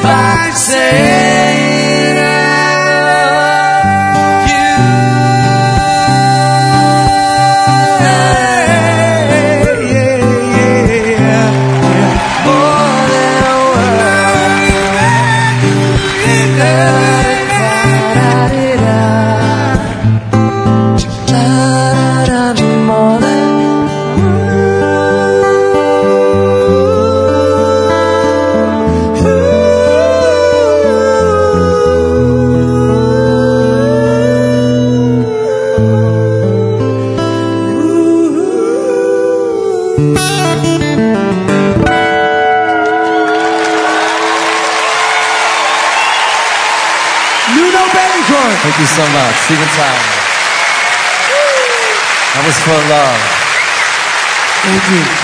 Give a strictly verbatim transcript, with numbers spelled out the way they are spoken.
by saying I love you. Yeah, yeah, yeah, yeah. More than a word. More than Nuno Bettencourt. Thank you so much. Steven Tyler. That was for love. Thank you.